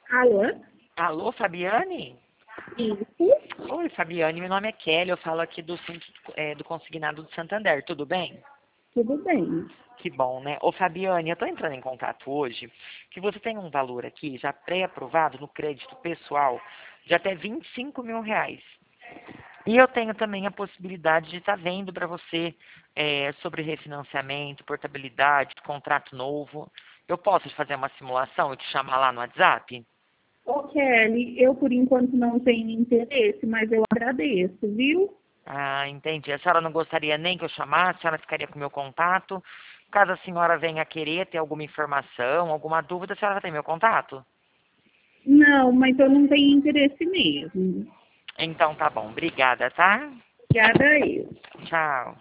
Alô? Alô, Fabiane? Isso? Oi, Fabiane, meu nome é Kelly, eu falo aqui do Centro do Consignado do Santander, tudo bem? Tudo bem. Que bom, né? Ô, Fabiane, eu estou entrando em contato hoje, que você tem um valor aqui já pré-aprovado no crédito pessoal de até R$ 25.000. E eu tenho também a possibilidade de estar vendo para você sobre refinanciamento, portabilidade, contrato novo. Eu posso fazer uma simulação e te chamar lá no WhatsApp? Ô, Kelly, eu por enquanto não tenho interesse, mas eu agradeço, viu? Ah, entendi. A senhora não gostaria nem que eu chamasse, a senhora ficaria com o meu contato. Caso a senhora venha querer ter alguma informação, alguma dúvida, a senhora vai ter meu contato? Não, mas eu não tenho interesse mesmo. Então tá bom. Obrigada, tá? Obrigada a eu. Tchau.